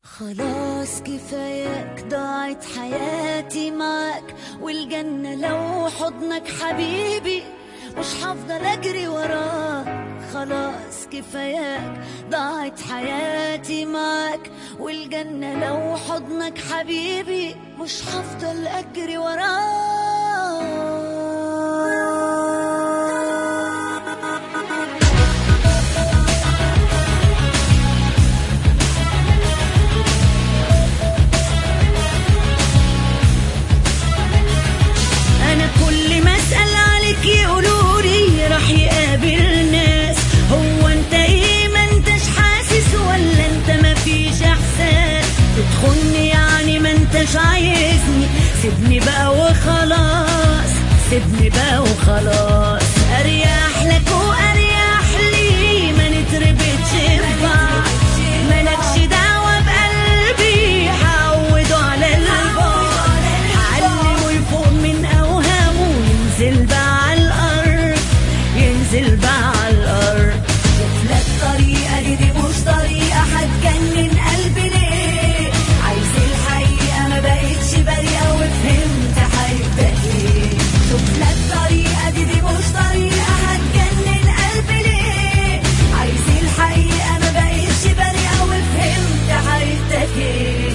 خلاص كفاياك، ضاعت حياتي معاك، والجنة لو حضنك حبيبي مش هفضل اجري وراك. خلاص كفاياك، ضاعت حياتي معاك، والجنة لو حضنك حبيبي مش هفضل اجري وراك. كل ما اسأل عليك يقولولي راح يقابل ناس. هو انت ايه ما انتش حاسس ولا انت ما فيش احساس؟ تدخلني يعني ما انتش عايزني؟ سيبني بقى وخلاص، سيبني بقى وخلاص. اريح لك واريح لي، ما نتربطش ببعض. مالكش دعوة بقلبي، هعوده على البعد. هعلمه يفوق من ينزل بقى على الأرض، ينزل بقى على الأرض. شوف لك طريقة، دي مش طريقة هتجنن قلبي ليه؟ عايز الحقيقة ما بقتش بريئة وفهمت هيبدأ ايه. شوف لك طريقة، دي مش طريقة هتجنن قلبي ليه؟ عايز الحقيقة ما بقتش بريئة وفهمت هيبدأ ايه.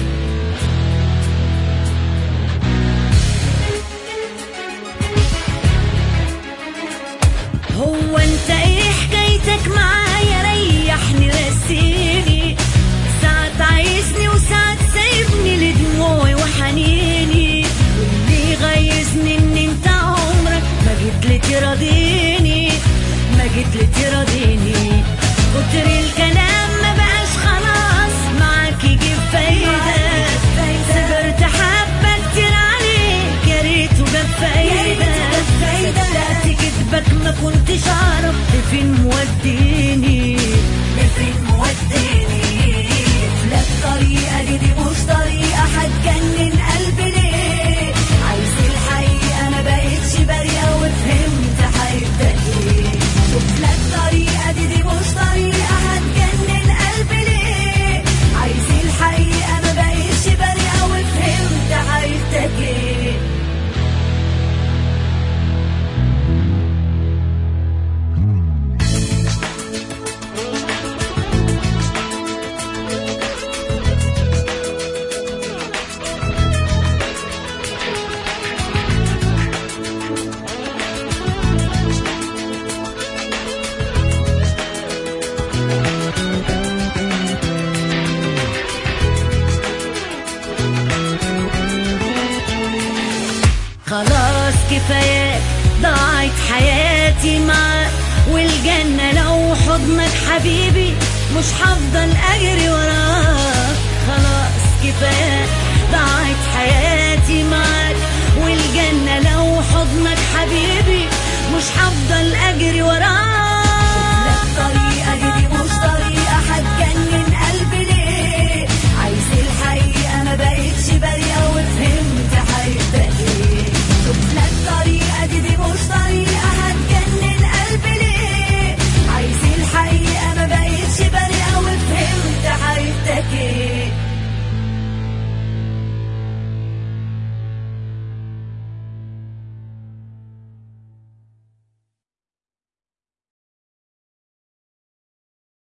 هو انت ايه حكايتك معايا؟ ريحني رسيني، ساعات عايزني وساعات سايبني لدموعي وحنيني. واللي غيظني ان انت عمرك ما جيت لي تراضيني، ما جيت لي تراضيني. كتر الكلام ما بقاش خلاص معاك يجيب فايدة. صبرت حبة كتير عليك يا ريته جاب فايدة. صدقت كدبك ما كنتش اعرف لفين موديني، لفين موديني. لك طريقة، دي مش طريقة هتجنن قلبي ليه؟ عايز الحقيقة ما بقتش بريئة وفهمت هيبدأ ايه. شوف لك طريقة، دي مش طريقة هتجنن قلبي ليه؟ عايز الحقيقة ما بقتش بريئة وفهمت هيبدأ ايه. خلاص كفاياك، ضاعت حياتي معاك، والجنة لو حضنك حبيبي مش هفضل اجري